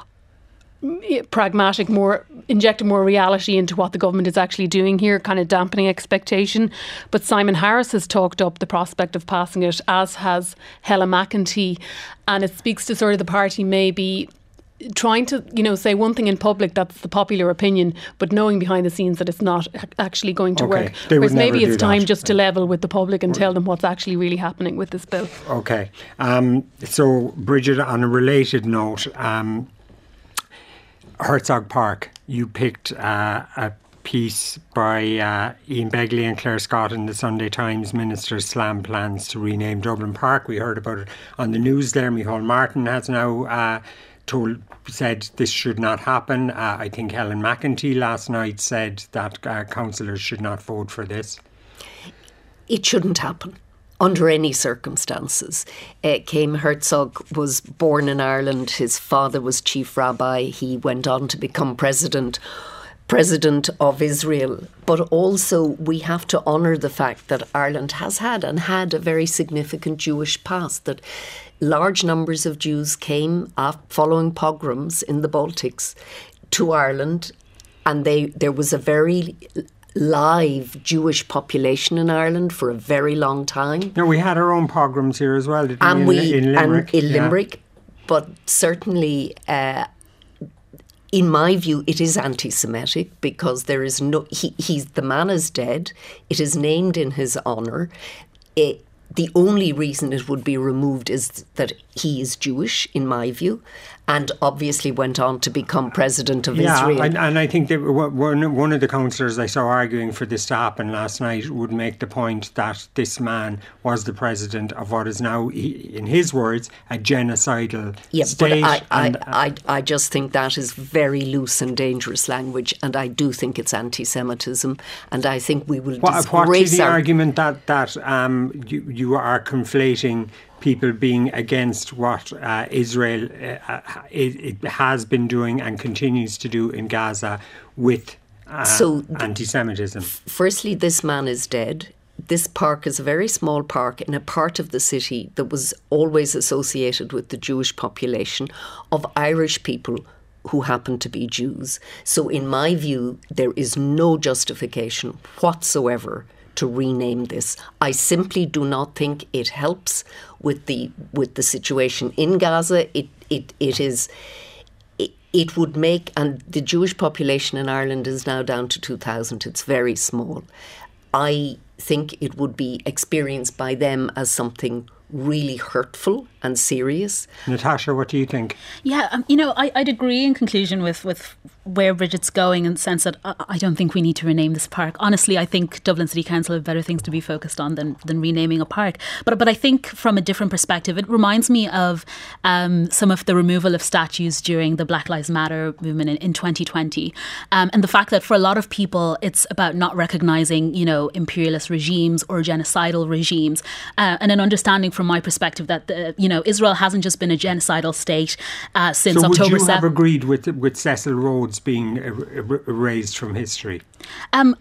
pragmatic, more injected more reality into what the government is actually doing here, kind of dampening expectation. But Simon Harris has talked up the prospect of passing it, as has Helen McEntee, and it speaks to sort of the party maybe trying to, you know, say one thing in public, that's the popular opinion, but knowing behind the scenes that it's not actually going to okay. work. They Whereas would maybe never it's do time that. just to level with the public and tell them what's actually really happening with this bill. Okay. Um, so, Bridget, on a related note, um, Herzog Park, you picked uh, a piece by uh, Ian Begley and Claire Scott in the Sunday Times. Ministers slam plans to rename Dublin Park. We heard about it on the news there. Micheál Martin has now uh, told said this should not happen. Uh, I think Helen McEntee last night said that uh, councillors should not vote for this. It shouldn't happen under any circumstances. Uh, Chaim Herzog was born in Ireland. His father was chief rabbi. He went on to become president President of Israel. But also we have to honour the fact that Ireland has had and had a very significant Jewish past, that large numbers of Jews came after, following pogroms in the Baltics to Ireland, and they there was a very live Jewish population in Ireland for a very long time. No, we had our own pogroms here as well, didn't and we? we In, in Limerick. And in yeah. Limerick. But certainly, uh, in my view, it is anti-Semitic because there is no... He, he's the man is dead. It is named in his honour. It, the only reason it would be removed is that he is Jewish, in my view. and obviously went on to become president of yeah, Israel. And, and I think that one, one of the councillors I saw arguing for this to happen last night would make the point that this man was the president of what is now, in his words, a genocidal yeah, state. But I, and, I, I, I just think that is very loose and dangerous language, and I do think it's anti-Semitism, and I think we will what, disgrace What is the our argument that, that um, you, you are conflating people being against what uh, Israel uh, it, it has been doing and continues to do in Gaza with uh, so th- anti-Semitism? Firstly, this man is dead. This park is a very small park in a part of the city that was always associated with the Jewish population of Irish people who happen to be Jews. So in my view, there is no justification whatsoever to rename this. I simply do not think it helps with the with the situation in Gaza. It it it is it, it would make, and the Jewish population in Ireland is now down to two thousand. It's very small. I think it would be experienced by them as something really hurtful and serious. Natasha, what do you think? Yeah, um, you know, I, I'd agree in conclusion with, with where Bridget's going, in the sense that I, I don't think we need to rename this park. Honestly, I think Dublin City Council have better things to be focused on than, than renaming a park. But but I think from a different perspective, it reminds me of um, some of the removal of statues during the Black Lives Matter movement in, in twenty twenty. Um, and the fact that for a lot of people, it's about not recognising, you know, imperialist regimes or genocidal regimes, uh, and an understanding from my perspective that, the, you know, Israel hasn't just been a genocidal state uh, since so October would you seventh. have agreed with with Cecil Rhodes being er- er- erased from history? Um,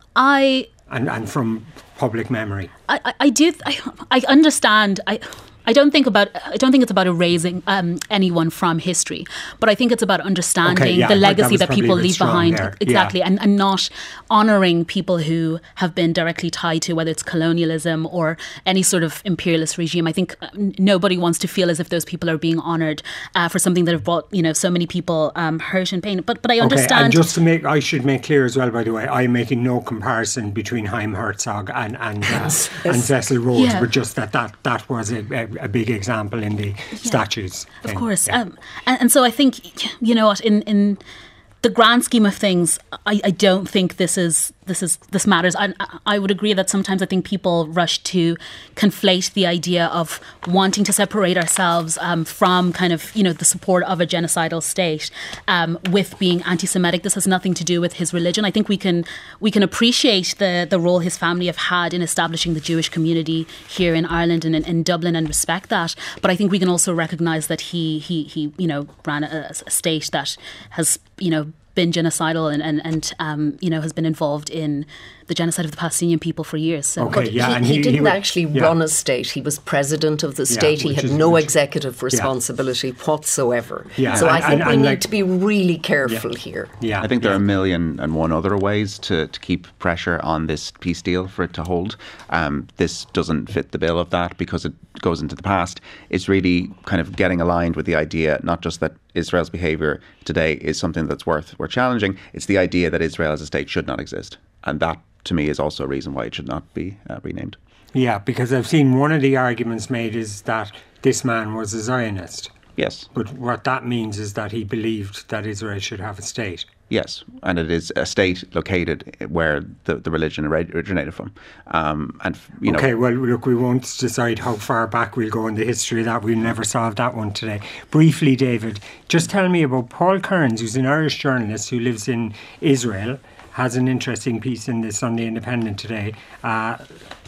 I and and from public memory. I, I, I do. I, I understand. I. I don't think about. I don't think it's about erasing um, anyone from history, but I think it's about understanding okay, yeah, the legacy that, that people leave behind. There. Exactly, yeah. and, and not honouring people who have been directly tied to whether it's colonialism or any sort of imperialist regime. I think nobody wants to feel as if those people are being honoured uh, for something that have brought, you know, so many people um, hurt and pain. But but I understand. Okay, and just to make, I should make clear as well, by the way, I'm making no comparison between Chaim Herzog and and, uh, yes. and Cecil Rhodes, yeah. but just that that, that was a, a, a big example in the yeah. statues. Of thing. course. Yeah. Um, and, and so I think, you know what, in, in the grand scheme of things, I, I don't think this is this is this matters. I, I would agree that sometimes I think people rush to conflate the idea of wanting to separate ourselves um, from kind of, you know, the support of a genocidal state um, with being anti-Semitic. This has nothing to do with his religion. I think we can we can appreciate the the role his family have had in establishing the Jewish community here in Ireland and in, in Dublin, and respect that. But I think we can also recognise that he he he you know ran a, a state that has, you know, been genocidal and, and, and um, you know, has been involved in the genocide of the Palestinian people for years. So. Okay, but yeah, he, and he, he- didn't he would- actually yeah. run a state. He was president of the Yeah, state. he which had is- no which- executive responsibility whatsoever. Yeah, So I and- think and- we and need like- to be really careful here. Yeah, I think there yeah. are a million and one other ways to, to keep pressure on this peace deal for it to hold. Um, this doesn't fit the bill of that because it goes into the past. It's really kind of getting aligned with the idea, not just that Israel's behaviour today is something that's worth worth challenging. It's the idea that Israel as a state should not exist. And that, to me, is also a reason why it should not be uh, renamed. Yeah, because I've seen one of the arguments made is that this man was a Zionist. Yes. But what that means is that he believed that Israel should have a state. Yes, and it is a state located where the, the religion originated from. Um, and you know, Okay, well, look, we won't decide how far back we'll go in the history of that. We'll never solve that one today. Briefly, David, just tell me about Paul Kearns, who's an Irish journalist who lives in Israel, has an interesting piece in the Sunday Independent today. Uh,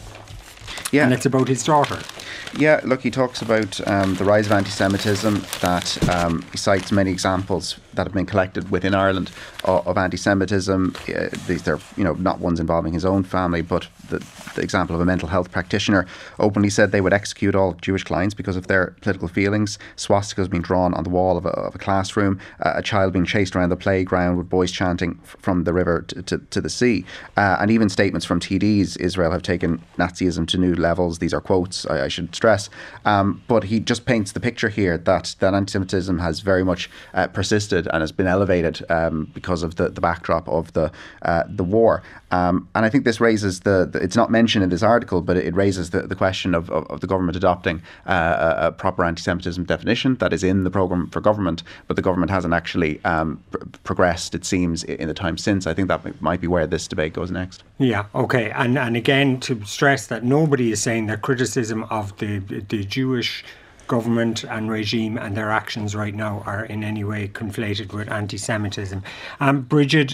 yeah. And it's about his daughter. Yeah, look, he talks about um, the rise of anti-Semitism, that um, he cites many examples that have been collected within Ireland of, of anti-Semitism. Uh, these are, you know, not ones involving his own family, but the, the example of a mental health practitioner openly said they would execute all Jewish clients because of their political feelings. Swastikas being drawn on the wall of a, of a classroom, uh, a child being chased around the playground with boys chanting f- from the river to, to, to the sea. Uh, and even statements from T Ds, Israel have taken Nazism to new levels. These are quotes, I, I should stress. Um, but he just paints the picture here that, that anti-Semitism has very much uh, persisted and has been elevated um, because of the, the backdrop of the uh, the war. Um, and I think this raises the, the, it's not mentioned in this article, but it raises the, the question of, of, of the government adopting uh, a, a proper anti-Semitism definition that is in the programme for government, but the government hasn't actually um, pr- progressed, it seems, in the time since. I think that might be where this debate goes next. Yeah, okay. And, and again, to stress that nobody is saying that criticism of the, the Jewish government and regime and their actions right now are in any way conflated with anti-Semitism. Um, Bridget,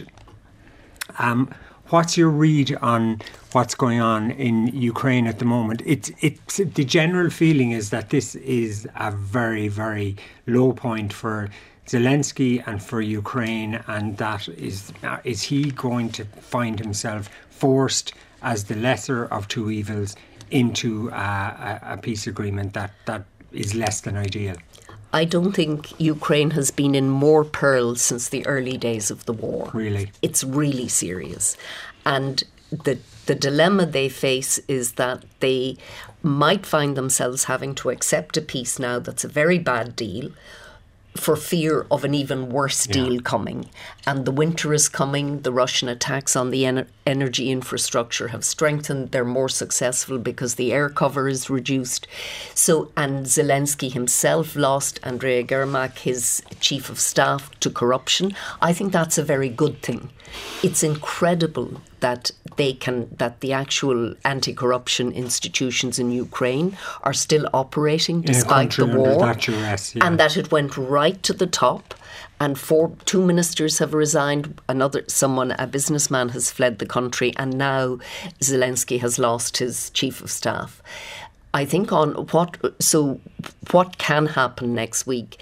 um, what's your read on what's going on in Ukraine at the moment? It's it's the general feeling is that this is a very, very low point for Zelensky and for Ukraine, and that is uh, is he going to find himself forced as the lesser of two evils into uh, a, a peace agreement that that is less than ideal? I don't think Ukraine has been in more peril since the early days of the war. Really? It's really serious. And the the dilemma they face is that they might find themselves having to accept a peace now that's a very bad deal for fear of an even worse deal yeah. coming. And the winter is coming. The Russian attacks on the en- energy infrastructure have strengthened. They're more successful because the air cover is reduced. So, and Zelensky himself lost Andrei Yermak, his chief of staff, to corruption. I think that's a very good thing. It's incredible that they can, that the actual anti-corruption institutions in Ukraine are still operating despite the war, that duress, yeah. and that it went right to the top. And four, two ministers have resigned. Another, someone, a businessman, has fled the country, and now Zelensky has lost his chief of staff. I think on what so what can happen next week.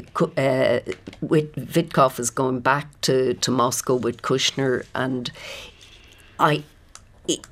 Uh, with Vitkov is going back to, to Moscow with Kushner, and I. It,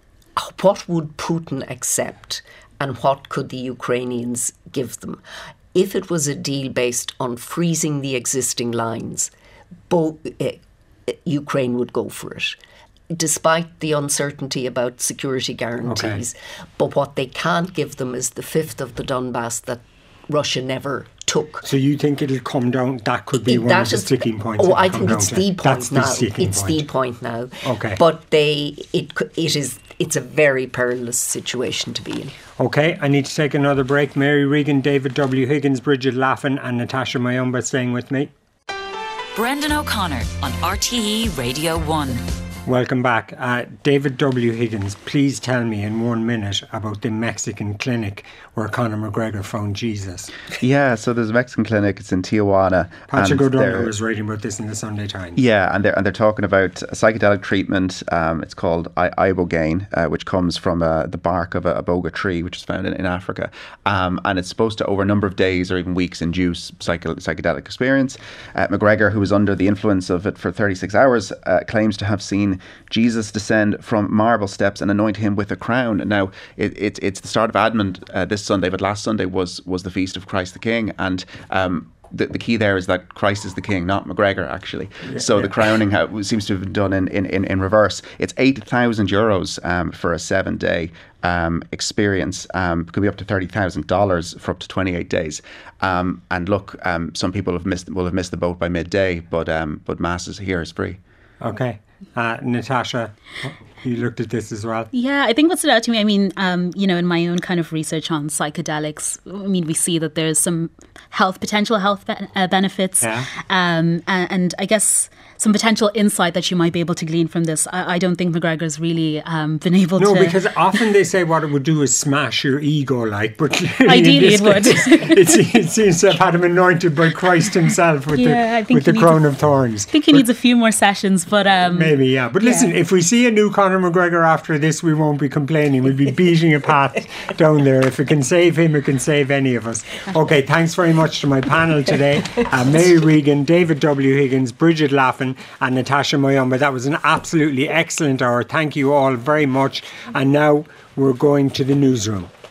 what would Putin accept, and what could the Ukrainians give them? If it was a deal based on freezing the existing lines, both uh, Ukraine would go for it, despite the uncertainty about security guarantees. Okay. But what they can't give them is the fifth of the Donbass that Russia never took. So you think it'll come down, that could be it, one of the sticking points? Oh, I think it's the point That's now. The it's point. the point now. Okay. But they, it, it is, it's a very perilous situation to be in. Okay, I need to take another break. Mary Regan, David W. Higgins, Bridget Laffan and Natasha Mayumba staying with me. Brendan O'Connor on R T E Radio one. Welcome back. Uh, David W. Higgins, please tell me in one minute about the Mexican clinic where Conor McGregor found Jesus. Yeah, so there's a Mexican clinic. It's in Tijuana. Patrick O'Donoghue was writing about this in the Sunday Times. Yeah, and they're, and they're talking about a psychedelic treatment. Um, it's called I- ibogaine, uh, which comes from uh, the bark of a iboga tree, which is found in, in Africa. Um, and it's supposed to, over a number of days or even weeks, induce psych- psychedelic experience. Uh, McGregor, who was under the influence of it for thirty-six hours, uh, claims to have seen Jesus descend from marble steps and anoint him with a crown. Now, it, it, it's the start of Advent uh, this Sunday, but last Sunday was was the feast of Christ the King, and um, the, the key there is that Christ is the King, not McGregor, actually. Yeah, so yeah. the crowning ha- seems to have been done in, in, in, in reverse. It's eight thousand euros um, for a seven-day um, experience. Um, could be up to thirty thousand dollars for up to twenty-eight days. Um, and look, um, some people have missed will have missed the boat by midday, but um, but Mass is here is free. Okay. Uh, Natasha, you looked at this as well. Yeah, I think what stood out to me, I mean, um, you know, in my own kind of research on psychedelics, I mean, we see that there's some health, potential health be- uh, benefits. Yeah. Um, and, and I guess some potential insight that you might be able to glean from this. I, I don't think McGregor's really um, been able no, to... No, because often they say what it would do is smash your ego, like, but ideally it would. it, it seems to have had him anointed by Christ himself with yeah, the, with the crown of thorns. I think he but, needs a few more sessions, but... Um, maybe, yeah. But listen, yeah. if we see a new Conor McGregor after this, we won't be complaining. We'll be beating a path down there. If it can save him, it can save any of us. Okay, thanks very much to my panel today. Uh, Mary Regan, David W. Higgins, Bridget Laffan and Natasha Mayumba. That was an absolutely excellent hour. Thank you all very much. And now we're going to the newsroom.